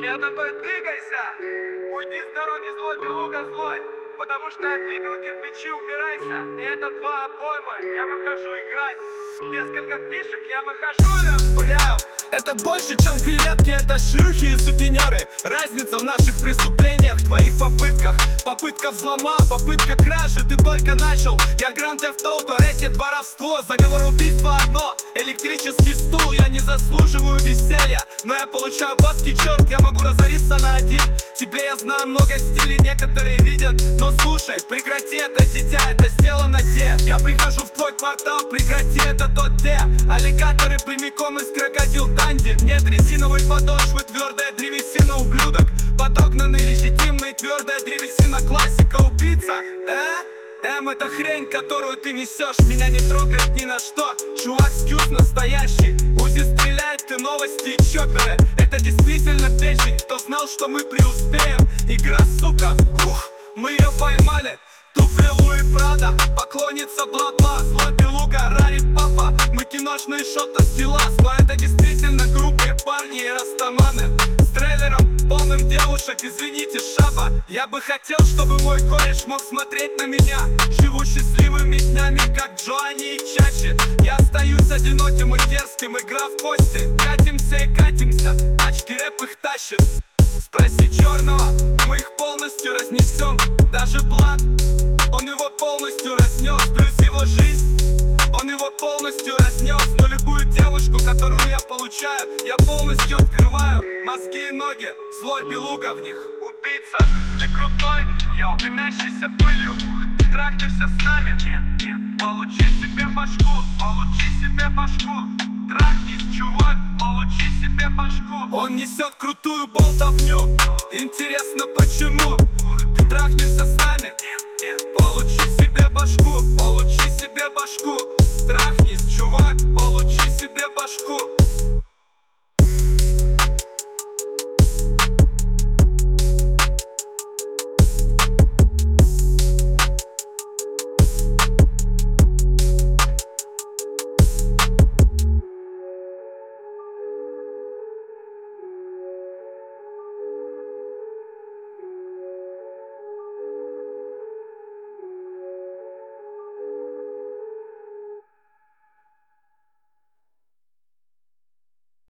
Я такой, двигайся! Уйди с дороги, злой, белуга злой! Потому что я двигал кирпичи, убирайся! И это 2 обоймы, я выхожу играть! Несколько фишек, я выхожу и гуляю! Это больше, чем клетки, это шлюхи и сутенеры. Разница в наших преступлениях, твоих попытках. Попытка взлома, попытка кражи, ты только начал. Я Grand Theft Auto, рэкет, воровство, заговор, убийство одно. Электрический стул, я не заслуживаю веселья, но я получаю бабки, черт, я могу разориться на один. Тебе я знаю много стилей, некоторые видят, но слушай, прекрати это, дитя, это сделано те. Я прихожу в твой квартал, прекрати, это тот те. Аллигаторы прямиком из крокодил Данди. Нет резиновой подошвы, твердая древесина, ублюдок. Подогнанный, легитимный, твердая древесина, классика, убийца. Это хрень, которую ты несешь, меня не трогает ни на что. Чувак, скьюз настоящий, Узи стреляет, ты новости и чоперы. Это действительно печень, кто знал, что мы преуспеем. Игра, сука, мы ее поймали. Туфли Луи Прада, поклонница Бла-Бла, злой белуга, Рари Папа. Мы киношные шоты стилас, но это действительно грубые парни и растаманы. С трейлером, полным девушек, извините, шаба. Я бы хотел, чтобы мой кореш мог смотреть на меня. Живу счастливыми днями, как Джоанни и Чачи. Я остаюсь одиноким и дерзким, игра в кости. Катимся и катимся, тачки рэп их тащит. Спроси черного, мы их полностью разнесем. Даже Блад, он его полностью разнес. Плюс его жизнь, он его полностью разнес. Но любую девушку, которую я получаю, я полностью открываю. Мозги и ноги, злой белуга в них. Убийца, ты крутой, я дымящийся пылью. Трахнешься с нами, получи себе башку, получи себе башку. Трахнись, чувак, получи себе башку. Он несет крутую болтовню. Интересно почему? Ты трахнешься с нами, получи себе башку, получи себе башку. Трахнись, чувак, получи себе башку.